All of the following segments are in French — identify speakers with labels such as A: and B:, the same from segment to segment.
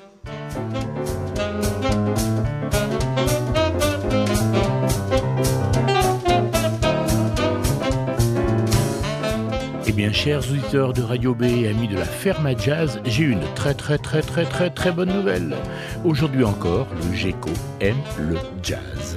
A: Eh bien, chers auditeurs de Radio B et amis de la Ferme à Jazz, j'ai une très bonne nouvelle. Aujourd'hui encore, le GECO aime le jazz.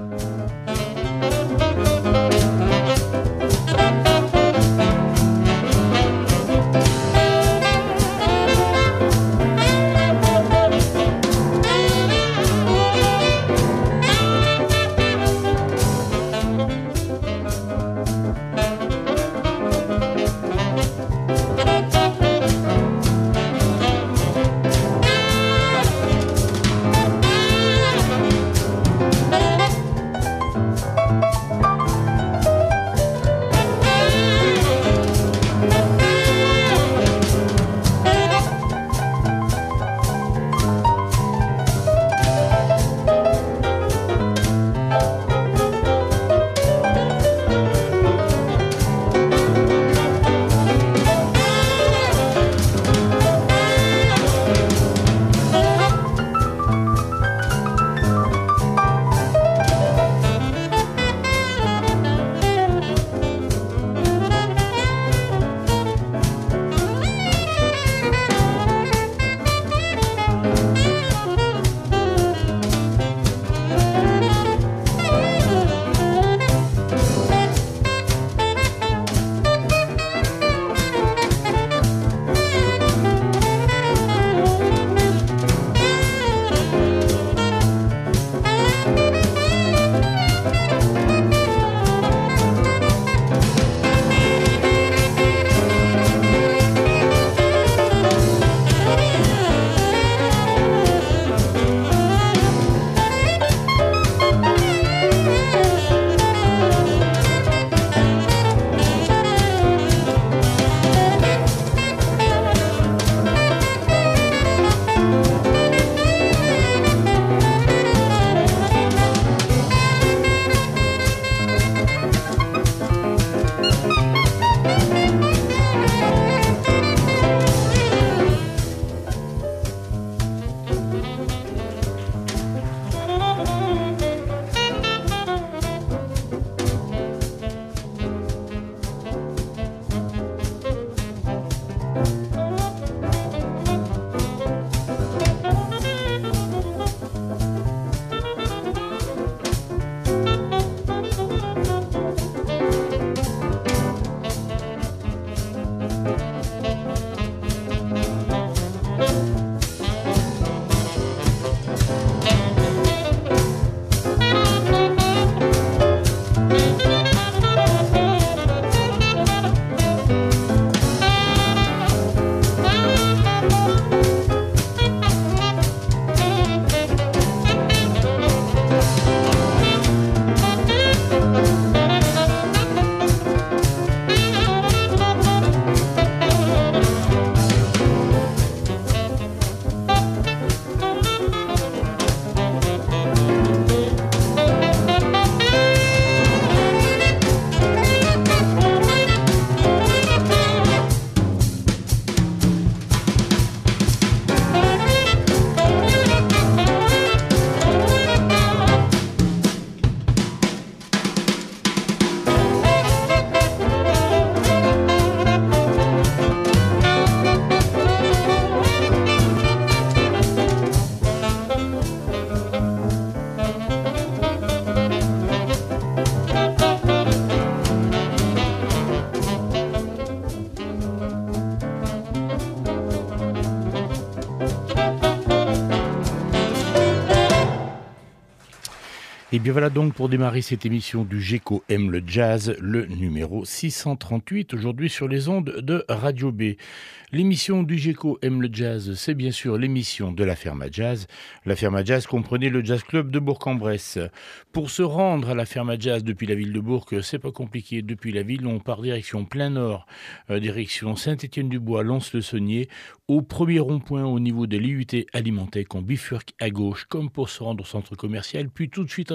A: Et bien voilà donc pour démarrer cette émission du GECO aime le jazz, le numéro 638, aujourd'hui sur les ondes de Radio B. L'émission du GECO aime le jazz, c'est bien sûr l'émission de la Ferme à Jazz. La Ferme à Jazz comprenait le Jazz Club de Bourg-en-Bresse. Pour se rendre à la Ferme à Jazz depuis la ville de Bourg, c'est pas compliqué. Depuis la ville, on part direction plein nord, direction Saint-Étienne-du-Bois, Lons-le-Saunier, au premier rond-point au niveau de l'IUT Alimentec, on bifurque à gauche comme pour se rendre au centre commercial, puis tout de suite à droite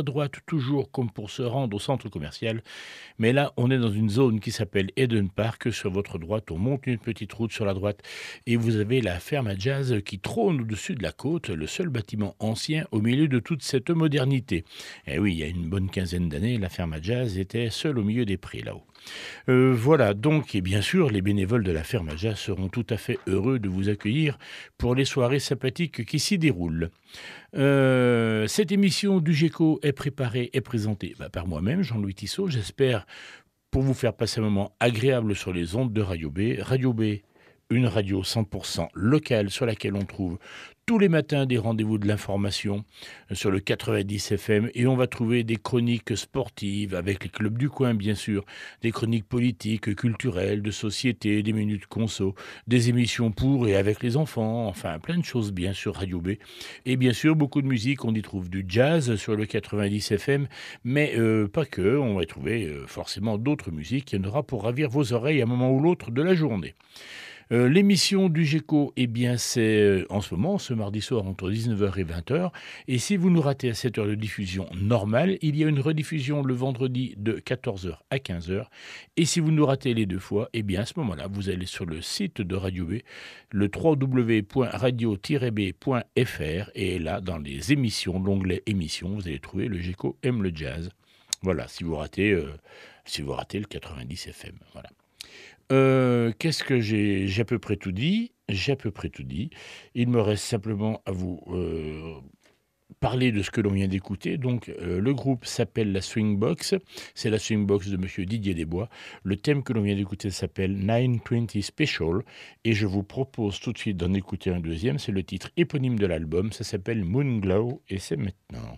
A: droite toujours comme pour se rendre au centre commercial. Mais là, on est dans une zone qui s'appelle Eden Park. Sur votre droite, on monte une petite route sur la droite et vous avez la ferme à jazz qui trône au-dessus de la côte, le seul bâtiment ancien au milieu de toute cette modernité. Et oui, il y a une bonne quinzaine d'années, la ferme à jazz était seule au milieu des prés là-haut. Voilà, donc, et bien sûr, les bénévoles de la ferme à jazz seront tout à fait heureux de vous accueillir pour les soirées sympathiques qui s'y déroulent. Cette émission du GECO est préparée et présentée par moi-même, Jean-Louis Tissot, j'espère pour vous faire passer un moment agréable sur les ondes de Radio B. Radio B, une radio 100% locale sur laquelle on trouve tous les matins des rendez-vous de l'information sur le 90 FM et on va trouver des chroniques sportives avec les clubs du coin bien sûr, des chroniques politiques, culturelles, de société, des minutes conso, des émissions pour et avec les enfants, enfin plein de choses bien sur Radio B. Et bien sûr beaucoup de musique, on y trouve du jazz sur le 90 FM, mais pas que, on va y trouver forcément d'autres musiques, il y en aura pour ravir vos oreilles à un moment ou l'autre de la journée. L'émission du GECO, eh bien, c'est en ce moment, ce mardi soir, entre 19h et 20h. Et si vous nous ratez à cette heure de diffusion normale, il y a une rediffusion le vendredi de 14h à 15h. Et si vous nous ratez les deux fois, eh bien, à ce moment-là, vous allez sur le site de Radio B, le www.radio-b.fr. Et là, dans les émissions, l'onglet émissions, vous allez trouver le GECO aime le jazz. Voilà, si vous ratez le 90 FM, voilà. Qu'est-ce que j'ai à peu près tout dit. Il me reste simplement à vous parler de ce que l'on vient d'écouter. Donc, le groupe s'appelle la Swingbox. C'est la Swingbox de Monsieur Didier Desbois. Le thème que l'on vient d'écouter s'appelle 920 Special. Et je vous propose tout de suite d'en écouter un deuxième. C'est le titre éponyme de l'album. Ça s'appelle Moonglow et c'est maintenant.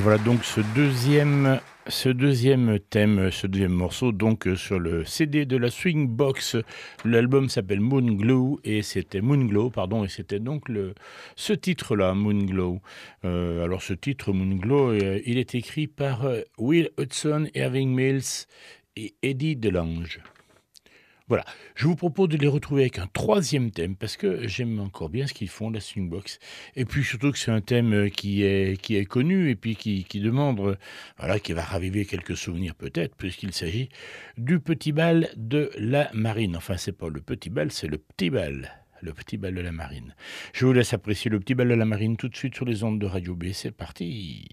A: Voilà donc ce deuxième thème, ce deuxième morceau, donc sur le CD de la Swing Box. L'album s'appelle Moonglow et c'était donc ce titre-là, Moonglow. Alors ce titre, Moonglow, il est écrit par Will Hudson, Irving Mills et Eddie DeLange. Voilà, je vous propose de les retrouver avec un troisième thème, parce que j'aime encore bien ce qu'ils font, la Swingbox. Et puis surtout que c'est un thème qui est connu, et puis qui demande, voilà, qui va raviver quelques souvenirs peut-être, puisqu'il s'agit du petit bal de la marine. Enfin, c'est pas le petit bal, c'est le petit bal. Le petit bal de la marine. Je vous laisse apprécier le petit bal de la marine tout de suite sur les ondes de Radio B. C'est parti.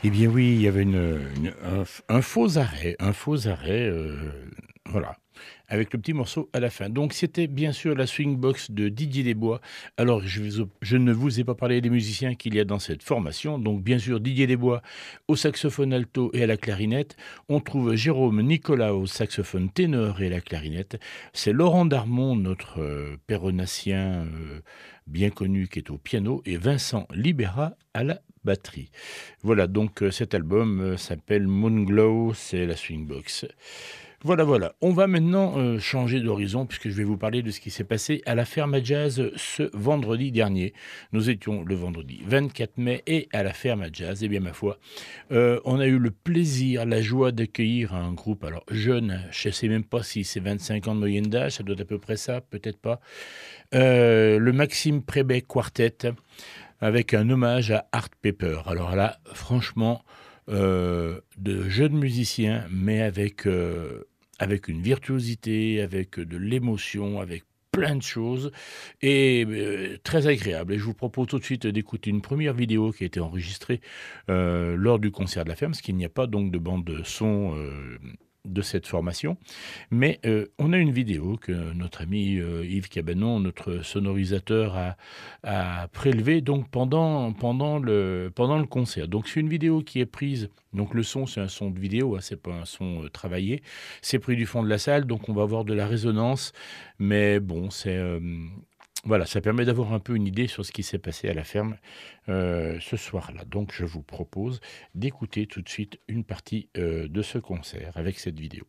A: Eh bien oui, il y avait un faux arrêt, voilà, avec le petit morceau à la fin. Donc c'était bien sûr la swing box de Didier Desbois. Alors je ne vous ai pas parlé des musiciens qu'il y a dans cette formation. Donc bien sûr Didier Desbois au saxophone alto et à la clarinette. On trouve Jérôme Nicolas au saxophone ténor et à la clarinette. C'est Laurent Darmon, notre péronassien bien connu qui est au piano, et Vincent Libera à la batterie. Voilà, donc cet album s'appelle Moonglow, c'est la Swingbox. Voilà, voilà. On va maintenant changer d'horizon puisque je vais vous parler de ce qui s'est passé à la Ferme à Jazz ce vendredi dernier. Nous étions le vendredi 24 mai et à la Ferme à Jazz, eh bien ma foi, on a eu le plaisir, la joie d'accueillir un groupe, alors jeune, je ne sais même pas si c'est 25 ans de moyenne d'âge, ça doit être à peu près ça, peut-être pas, le Maxime Prébet Quartet, avec un hommage à Art Pepper. Alors là, franchement, de jeunes musiciens, mais avec une virtuosité, avec de l'émotion, avec plein de choses, et très agréable. Et je vous propose tout de suite d'écouter une première vidéo qui a été enregistrée lors du concert de la ferme, parce qu'il n'y a pas donc de bande de son de cette formation, mais on a une vidéo que notre ami Yves Cabanon, notre sonorisateur, a prélevée donc pendant le concert. Donc c'est une vidéo qui est prise, donc le son c'est un son de vidéo, hein, c'est pas un son travaillé, c'est pris du fond de la salle, donc on va avoir de la résonance, mais bon c'est voilà, ça permet d'avoir un peu une idée sur ce qui s'est passé à la ferme ce soir-là. Donc je vous propose d'écouter tout de suite une partie de ce concert avec cette vidéo.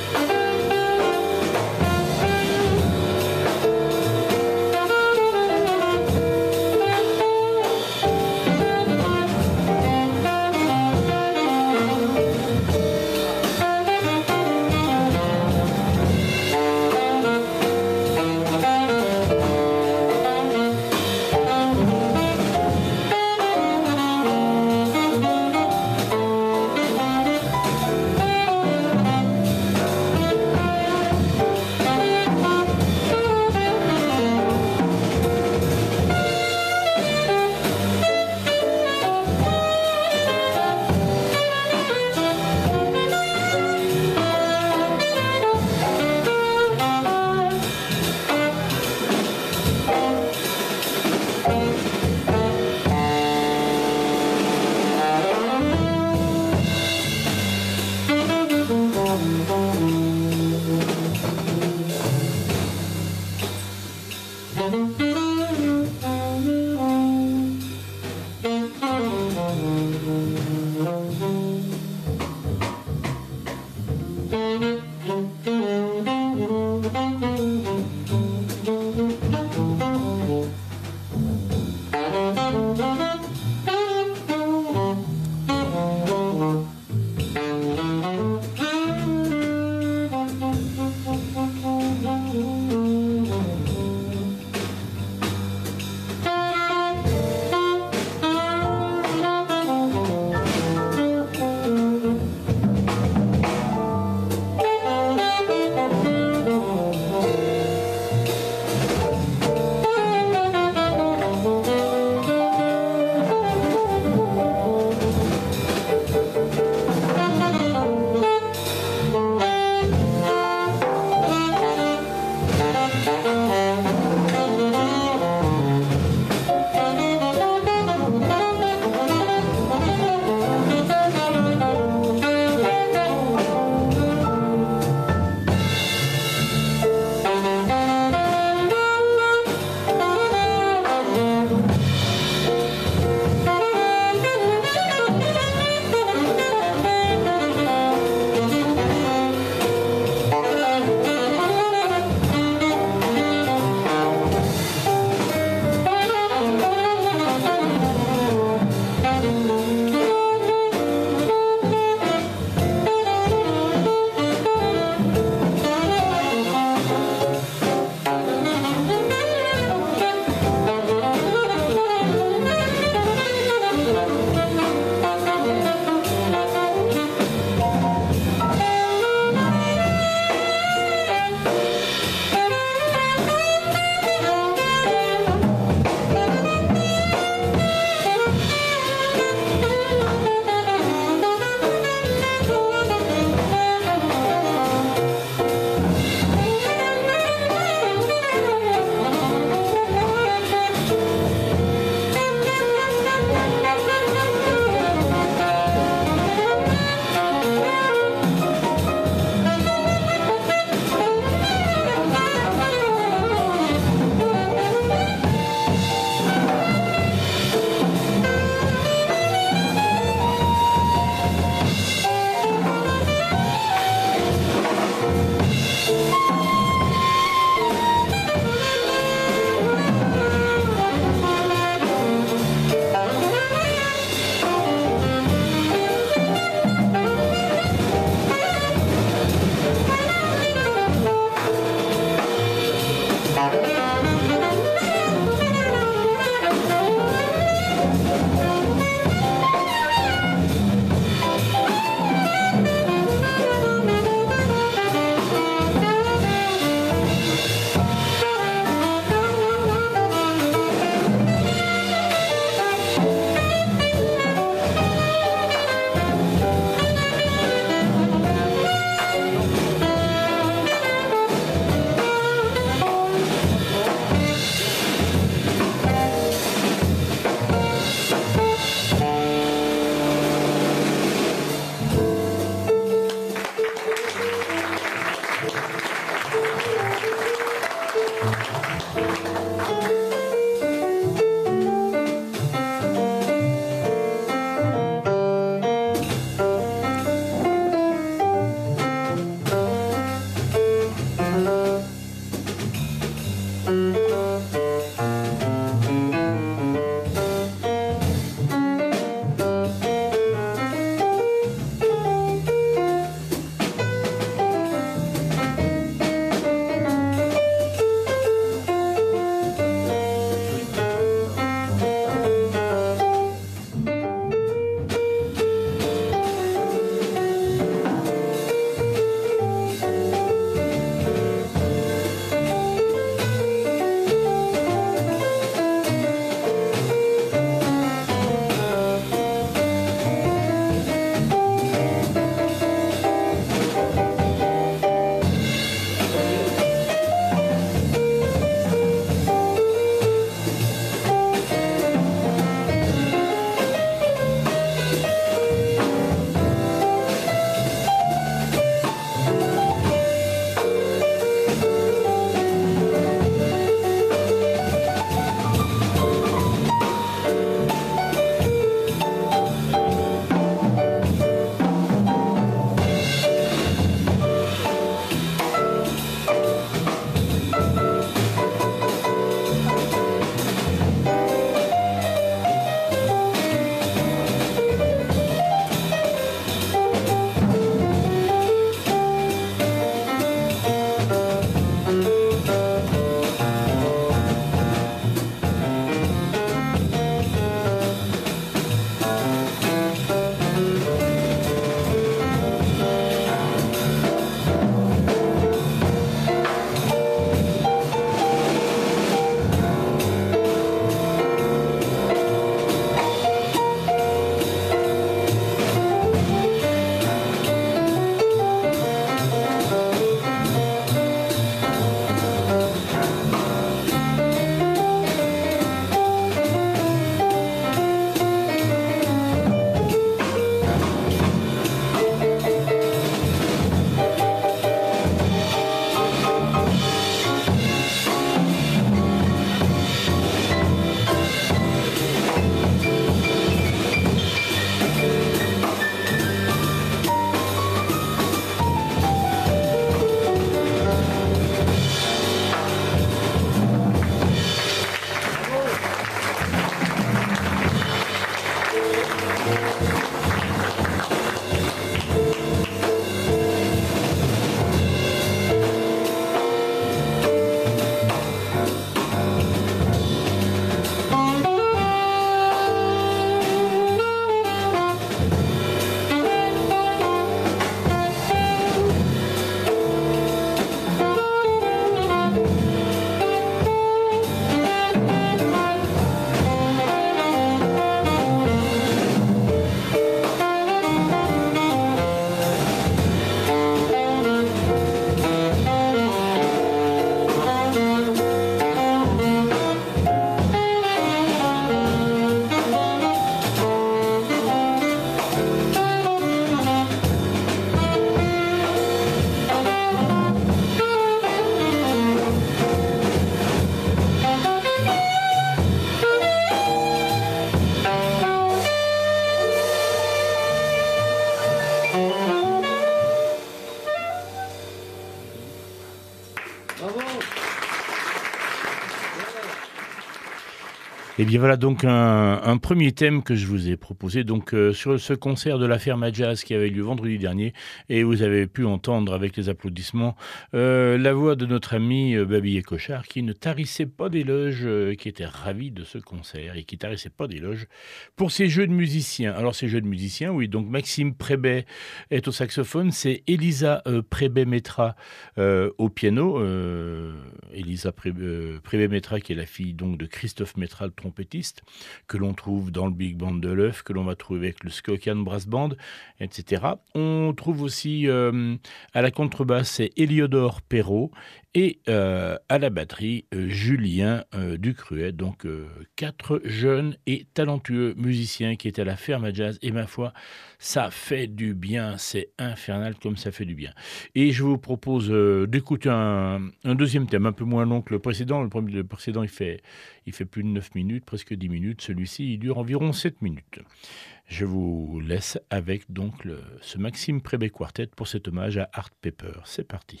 A: Et bien voilà donc un premier thème que je vous ai proposé donc sur ce concert de la Ferme à Jazz qui avait lieu vendredi dernier, et vous avez pu entendre avec les applaudissements la voix de notre ami Babillé Cochard qui ne tarissait pas d'éloges, qui était ravi de ce concert et qui tarissait pas d'éloges pour ses jeux de musiciens. Alors ces jeux de musiciens, oui, donc Maxime Prébet est au saxophone, c'est Elisa Prébet-Métra au piano, Elisa Prébet-Métra qui est la fille donc de Christophe Métra, le trompettiste, que l'on trouve dans le Big Band de l'œuf, que l'on va trouver avec le Skokian Brass Band, etc. On trouve aussi à la contrebasse, c'est Éliodore Perrault, et à la batterie, Julien Ducruet. Donc 4 jeunes et talentueux musiciens qui étaient à la Ferme à Jazz. Et ma foi, ça fait du bien, c'est infernal comme ça fait du bien. Et je vous propose d'écouter un deuxième thème, un peu moins long que le précédent. Le précédent, il fait plus de 9 minutes, presque 10 minutes. Celui-ci, il dure environ 7 minutes. Je vous laisse avec donc ce Maxime Prébet Quartet pour cet hommage à Art Pepper. C'est parti.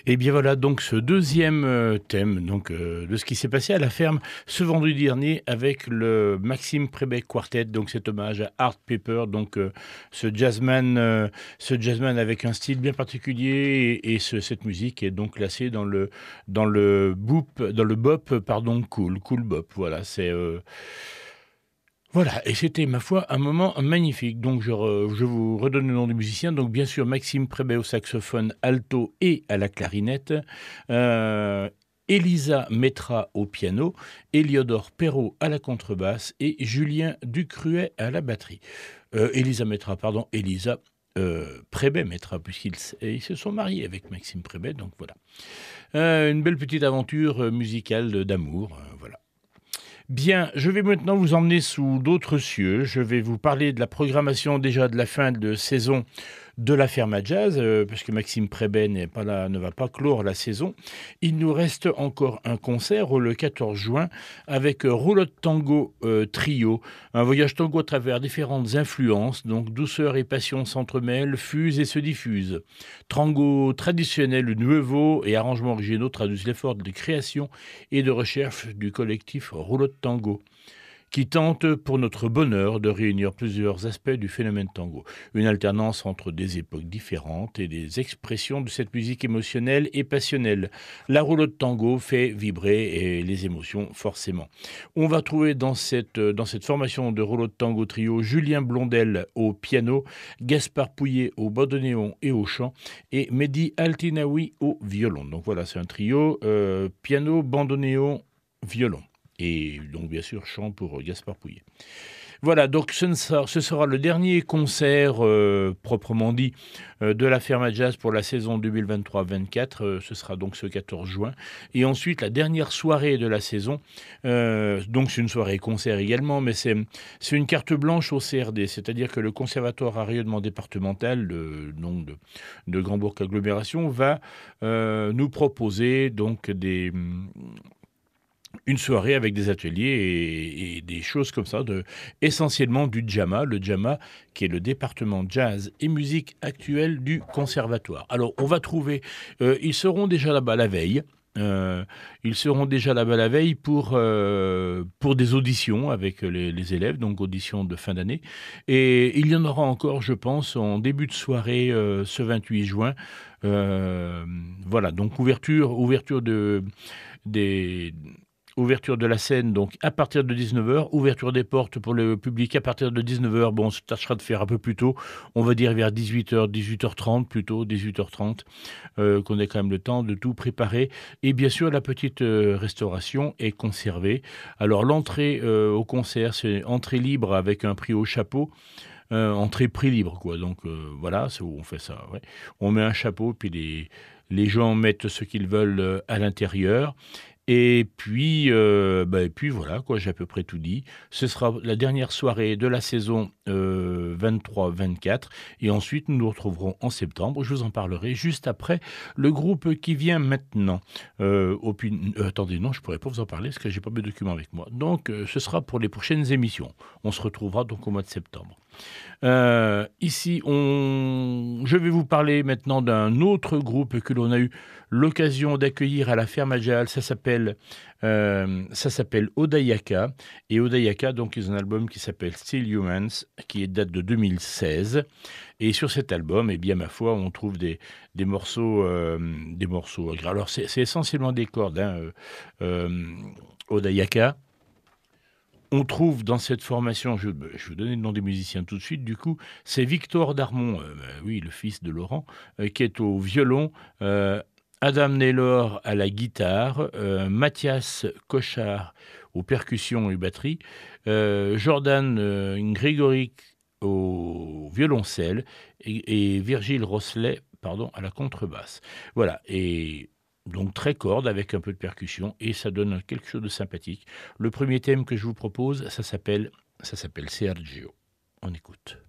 A: Et bien voilà donc ce deuxième thème donc, de ce qui s'est passé à la ferme ce vendredi dernier avec le Maxime Prébet Quartet, donc cet hommage à Art Pepper, donc ce jazzman avec un style bien particulier et cette musique est donc classée dans le bop pardon cool bop. Voilà, voilà, et c'était, ma foi, un moment magnifique. Donc, je vous redonne le nom des musiciens. Donc, bien sûr, Maxime Prébet au saxophone alto et à la clarinette. Euh, Elisa Metra au piano. Éliodore Perrault à la contrebasse. Et Julien Ducruet à la batterie. Elisa Prébet Metra, puisqu'ils se sont mariés avec Maxime Prébet. Donc, voilà. Une belle petite aventure musicale d'amour. Voilà. Bien, je vais maintenant vous emmener sous d'autres cieux. Je vais vous parler de la programmation déjà de la fin de saison de la ferme à jazz, puisque Maxime Prébet n'est pas là, ne va pas clore la saison. Il nous reste encore un concert le 14 juin avec Roulotte Tango Trio, un voyage tango à travers différentes influences, donc douceur et passion s'entremêlent, fusent et se diffusent. Tango traditionnel, nouveau et arrangements originaux traduisent l'effort de création et de recherche du collectif Roulotte Tango, qui tente, pour notre bonheur, de réunir plusieurs aspects du phénomène tango. Une alternance entre des époques différentes et des expressions de cette musique émotionnelle et passionnelle. La roulotte tango fait vibrer les émotions, forcément. On va trouver dans cette formation de roulotte tango trio Julien Blondel au piano, Gaspard Pouillet au bandoneon et au chant, et Mehdi Altinaoui au violon. Donc voilà, c'est un trio, piano, bandoneon, violon. Et donc, bien sûr, chant pour Gaspard Pouillet. Voilà, donc ce sera le dernier concert, proprement dit, de la ferme à jazz pour la saison 2023-24. Ce sera donc ce 14 juin. Et ensuite, la dernière soirée de la saison, donc c'est une soirée concert également, mais c'est une carte blanche au CRD, c'est-à-dire que le Conservatoire à rayonnement départemental de Grand-Bourg Agglomération va nous proposer donc une soirée avec des ateliers et des choses comme ça, essentiellement du JAMA, le JAMA qui est le département jazz et musique actuelle du conservatoire. Alors on va trouver, ils seront déjà là-bas la veille. Pour des auditions avec les élèves, donc auditions de fin d'année. Et il y en aura encore, je pense, en début de soirée ce 28 juin. Voilà, donc ouverture de la scène donc à partir de 19h, ouverture des portes pour le public à partir de 19h. Bon, on se tâchera de faire un peu plus tôt, on va dire vers 18h, 18h30 plutôt, 18h30, qu'on ait quand même le temps de tout préparer. Et bien sûr, la petite restauration est conservée. Alors l'entrée au concert, c'est entrée libre avec un prix au chapeau. Entrée prix libre, quoi. Donc voilà, c'est où on fait ça. Ouais. On met un chapeau, puis les gens mettent ce qu'ils veulent à l'intérieur. Et puis voilà, quoi, j'ai à peu près tout dit. Ce sera la dernière soirée de la saison 23-24. Et ensuite, nous nous retrouverons en septembre. Je vous en parlerai juste après le groupe qui vient maintenant. Attendez, non, je ne pourrais pas vous en parler parce que je n'ai pas mes documents avec moi. Donc, ce sera pour les prochaines émissions. On se retrouvera donc au mois de septembre. Ici, je vais vous parler maintenant d'un autre groupe que l'on a eu l'occasion d'accueillir à la ferme à jazz. Ça s'appelle Odayaka. Et Odayaka, donc, ils ont un album qui s'appelle Still Humans, qui date de 2016. Et sur cet album, eh bien, ma foi, on trouve des morceaux. Alors, c'est essentiellement des cordes, Odayaka. On trouve dans cette formation, je vais vous donner le nom des musiciens tout de suite, du coup, c'est Victor Darmon, oui, le fils de Laurent, qui est au violon, Adam Naylor à la guitare, Mathias Cochard aux percussions et batterie, Jordan Grigoric au violoncelle et Virgile Rosselet, à la contrebasse. Voilà, et donc très corde avec un peu de percussion et ça donne quelque chose de sympathique. Le premier thème que je vous propose, ça s'appelle Sergio. On écoute.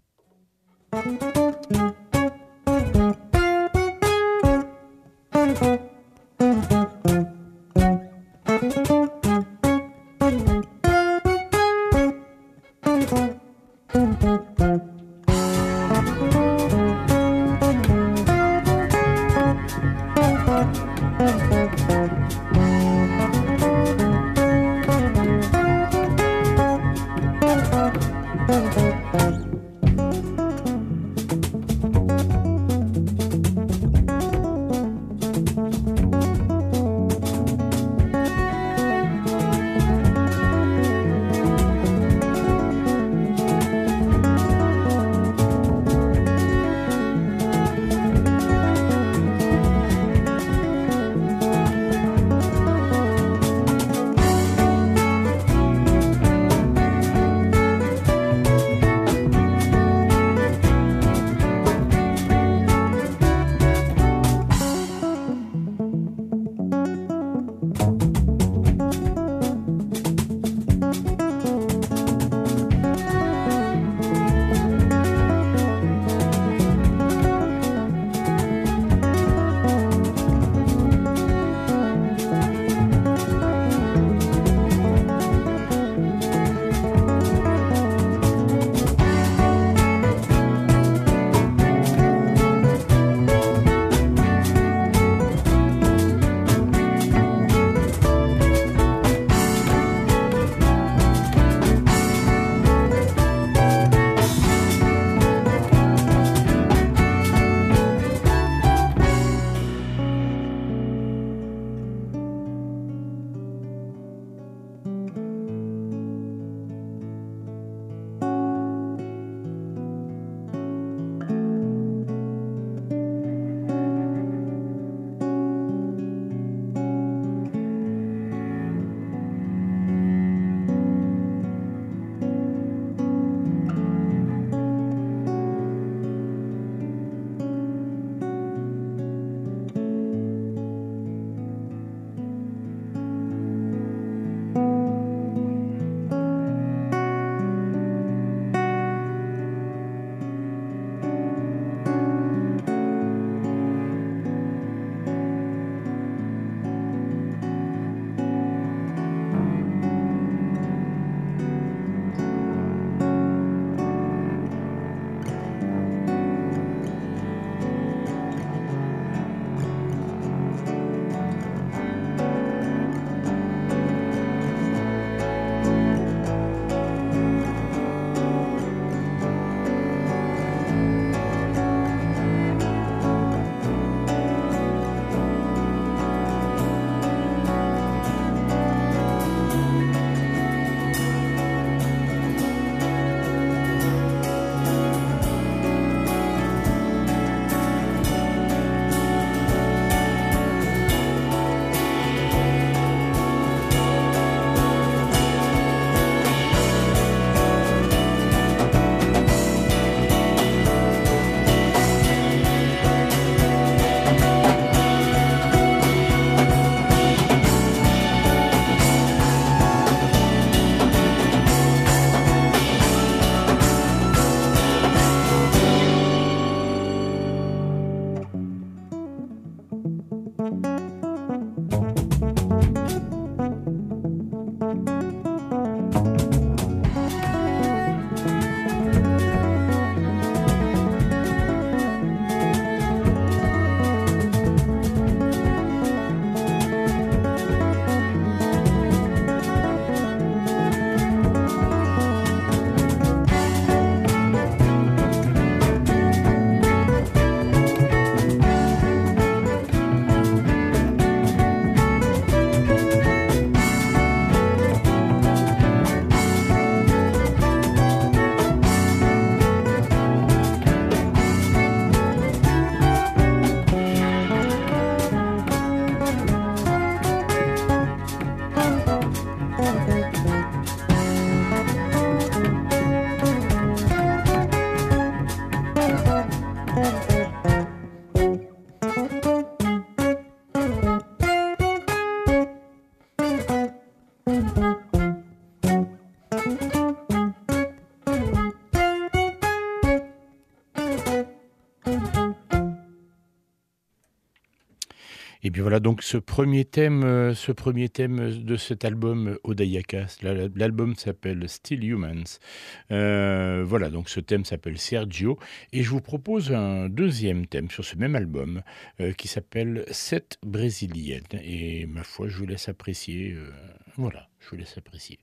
A: Et puis voilà donc ce premier thème de cet album Odayakas. L'album s'appelle Still Humans. Voilà, donc ce thème s'appelle Sergio. Et je vous propose un deuxième thème sur ce même album qui s'appelle Cette brésilienne. Et ma foi, je vous laisse apprécier. Voilà, je vous laisse apprécier.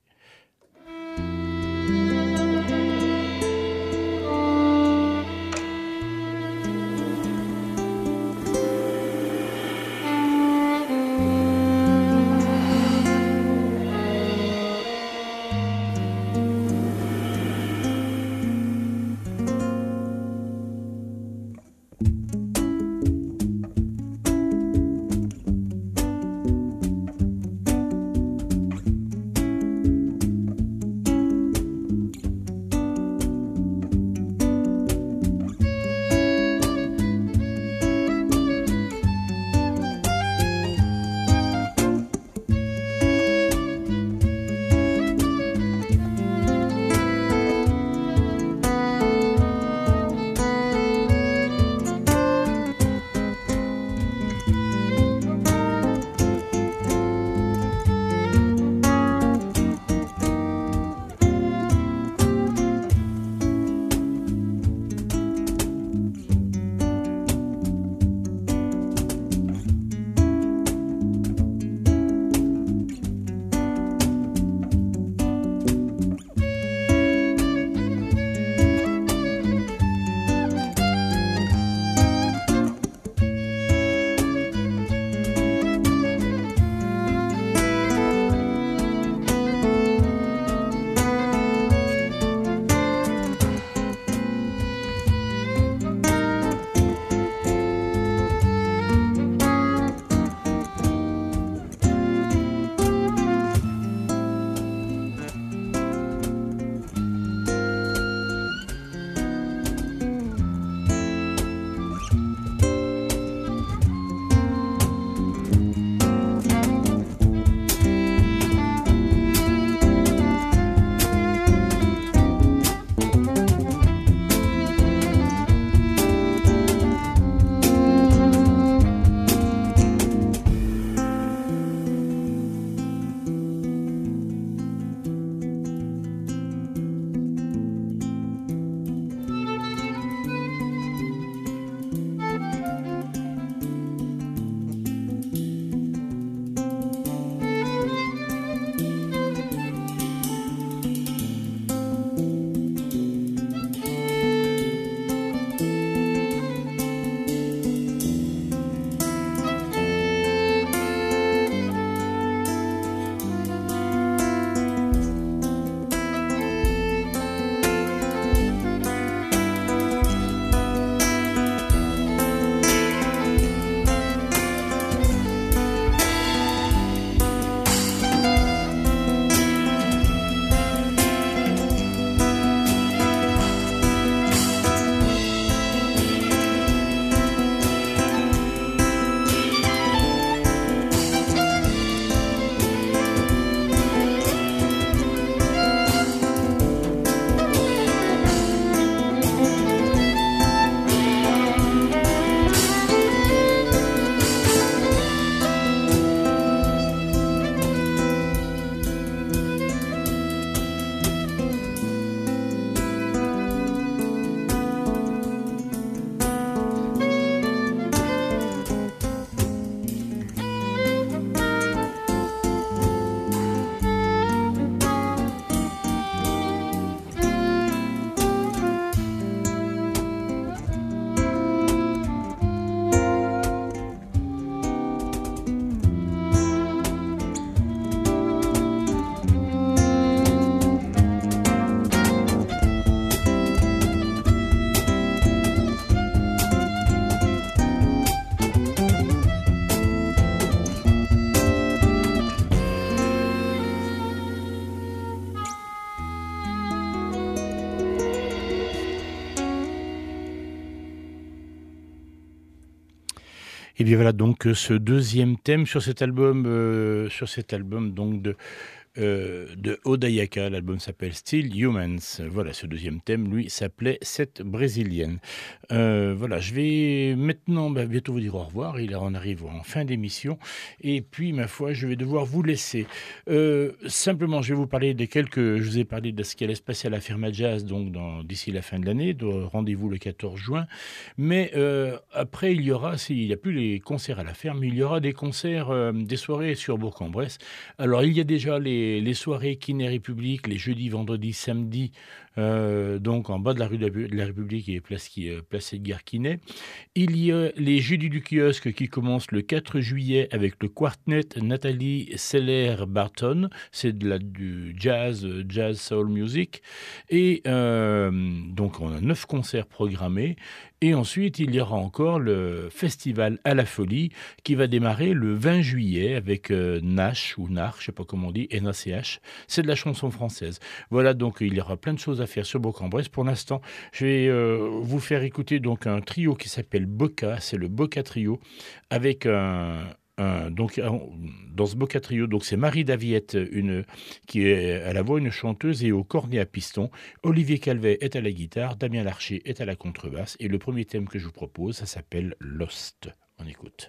A: Et bien voilà donc ce deuxième thème sur cet album donc de Odayaka. L'album s'appelle Still Humans. Voilà, ce deuxième thème, lui, s'appelait Cette brésilienne. Voilà, je vais maintenant bientôt vous dire au revoir. On arrive en fin d'émission. Et puis, ma foi, je vais devoir vous laisser. Simplement, je vais vous parler je vous ai parlé de ce qui allait se passer à la Firma Jazz, donc d'ici la fin de l'année. Rendez-vous le 14 juin. Mais après, s'il n'y a plus les concerts à la ferme, il y aura des concerts, des soirées sur Bourg-en-Bresse. Alors, il y a déjà les soirées Kiné République, les jeudis, vendredis, samedis, donc en bas de la rue de la République et place Edgar Quinet. Il y a les jeudis du kiosque qui commencent le 4 juillet avec le quartet Nathalie Seller-Barton. C'est du jazz soul music. Et donc on a 9 concerts programmés. Et ensuite, il y aura encore le festival à la folie qui va démarrer le 20 juillet avec Nash ou Nar, je ne sais pas comment on dit, NACH. C'est de la chanson française. Voilà, donc il y aura plein de choses à faire sur Bourg-en-Bresse. Pour l'instant, je vais vous faire écouter donc un trio qui s'appelle Boca. C'est le Boca Trio avec donc dans ce Boca Trio, donc c'est Marie Daviette qui est à la voix, une chanteuse, et au cornet à piston. Olivier Calvet est à la guitare, Damien Larcher est à la contrebasse, et le premier thème que je vous propose, ça s'appelle Lost. On écoute.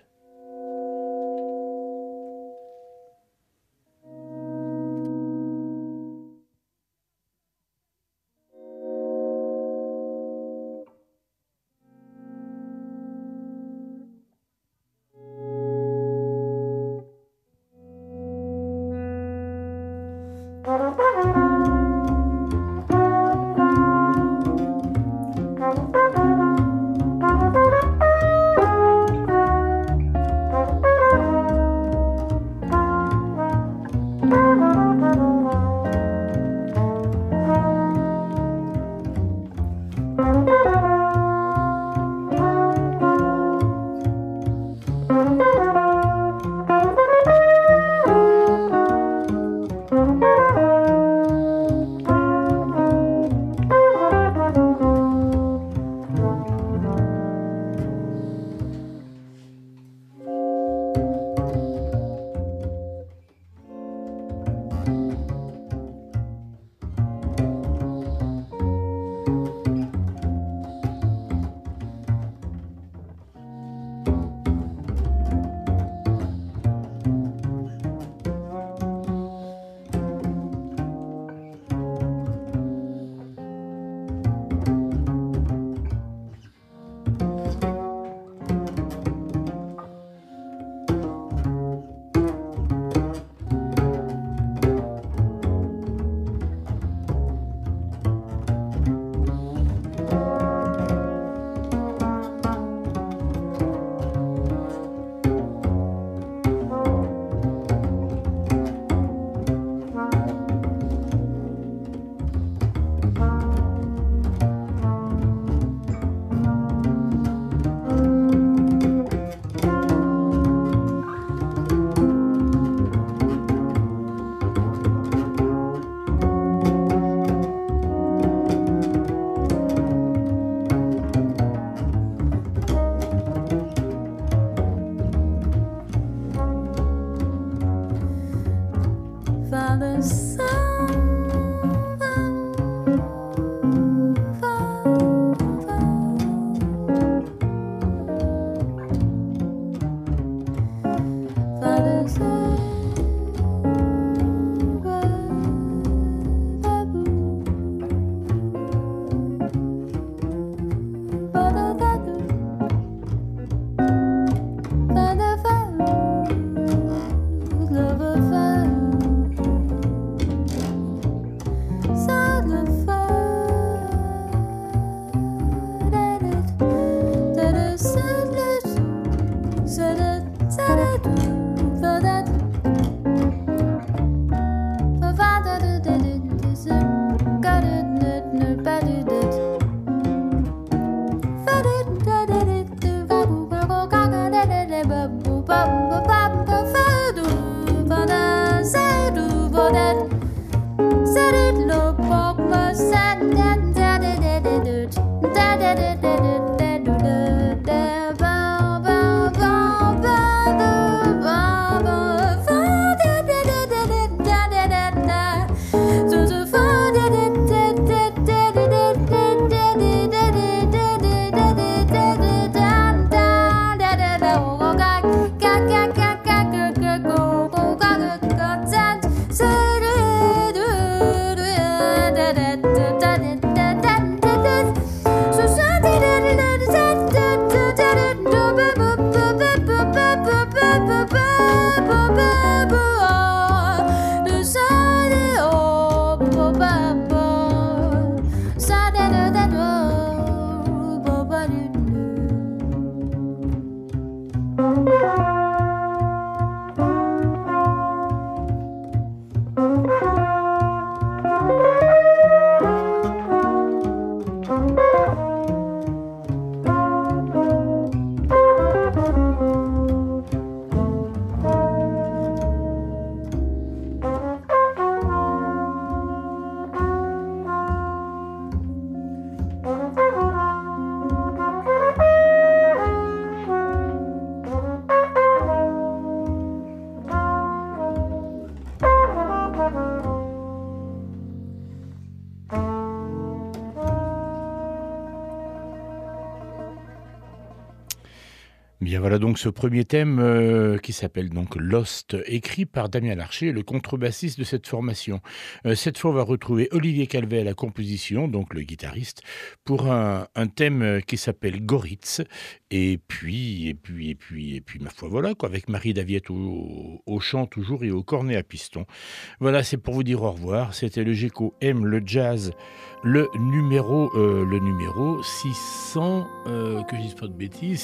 A: Bien voilà donc ce premier thème qui s'appelle donc Lost, écrit par Damien Larcher, le contrebassiste de cette formation. Cette fois, on va retrouver Olivier Calvet à la composition, donc le guitariste, pour un thème qui s'appelle Goritz. Et puis, ma foi, voilà, quoi, avec Marie Daviette au chant toujours et au cornet à piston. Voilà, c'est pour vous dire au revoir. C'était le GECO aime le jazz, le numéro 600, que je dise pas de bêtises,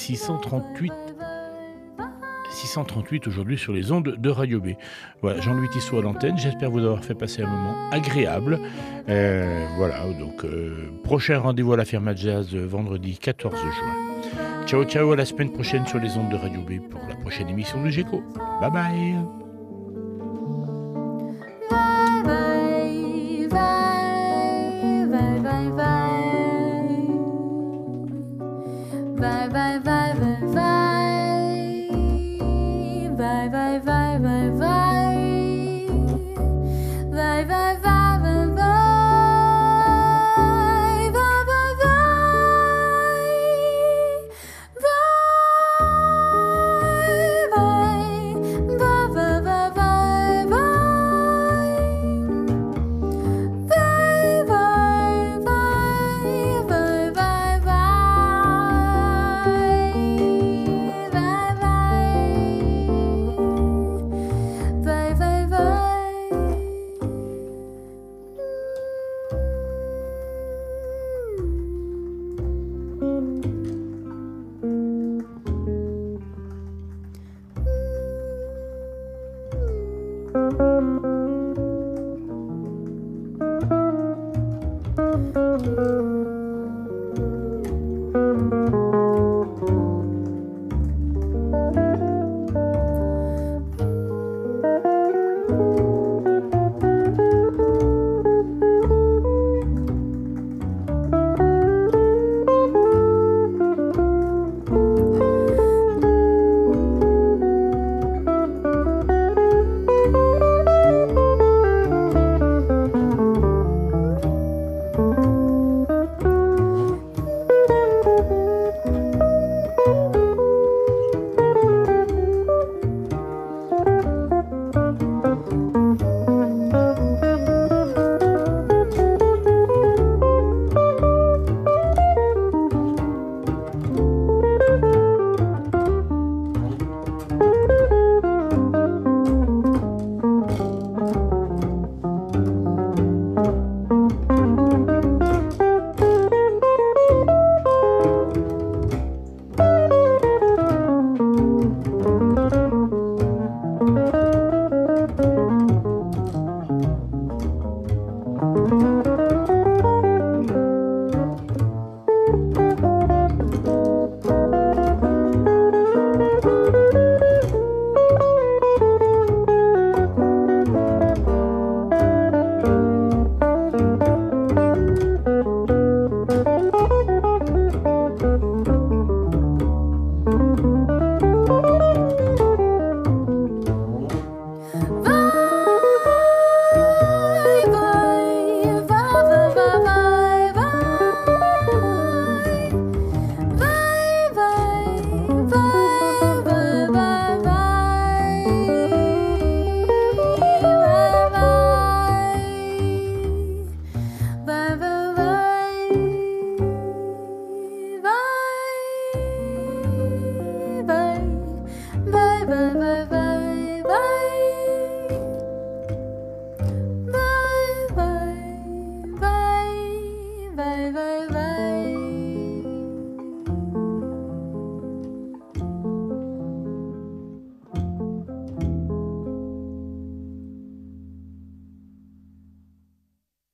A: 638 aujourd'hui sur les ondes de Radio B. Voilà, Jean-Louis Tissot à l'antenne, j'espère vous avoir fait passer un moment agréable. Voilà, donc prochain rendez-vous à la Firma Jazz vendredi 14 juin. Ciao, ciao, à la semaine prochaine sur les ondes de Radio B pour la prochaine émission du GECO. Bye bye.